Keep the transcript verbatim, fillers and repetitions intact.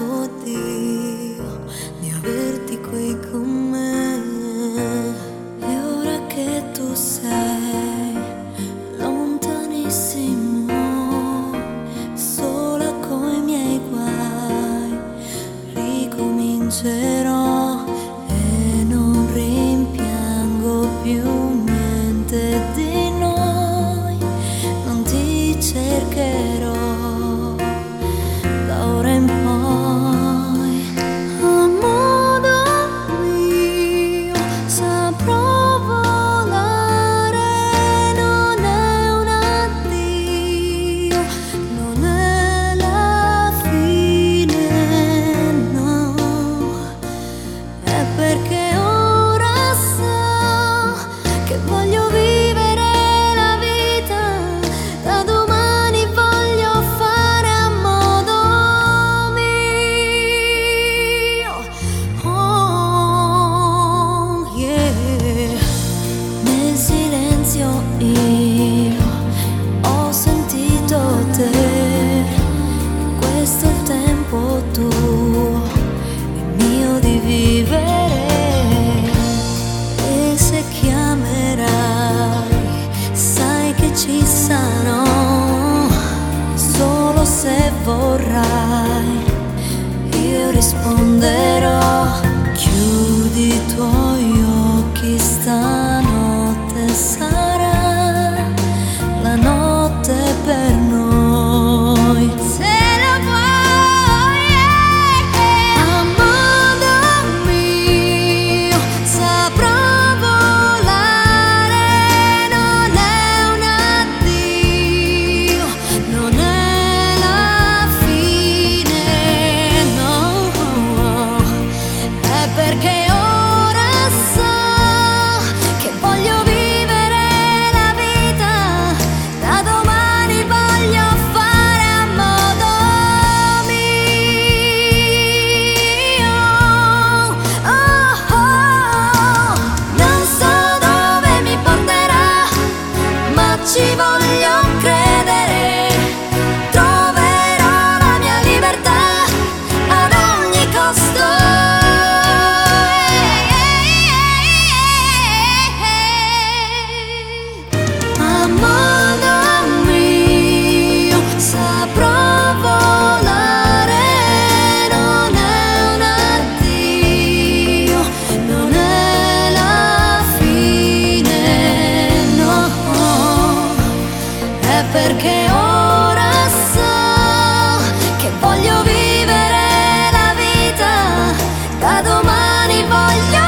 dato Dio di averti qui con me. E ora che tu sei lontanissimo, sola coi miei guai, ricomincerò e non rimpiango più niente di noi. Non ti cercherò da ora in poi, a modo mio saprò volare. Non è un addio, non è la fine, no, è perché ora so che voglio vivere la vita. Da domani voglio fare a modo mio. Oh yeah. Nel silenzio io ho sentito te. Questo è il tempo tuo e mio di vivere. E se chiamerai, sai che ci sarò. Solo se vorrai, io risponderò. Chiudi i tuoi occhi, stanotte sarà la notte per noi. Se la vuoi, a modo mio saprò volare. Non è un addio, non è la fine, no, è perché ora so che voglio vivere la vita. Da domani voglio fare a modo mio. Oh, oh. Non so dove mi porterà, ma ci voglio credere. Troverò la mia libertà ad ogni costo. A modo mio saprò volare. Non è un addio, non è la fine, no, è perché ora so che voglio vivere la vita. Da domani voglio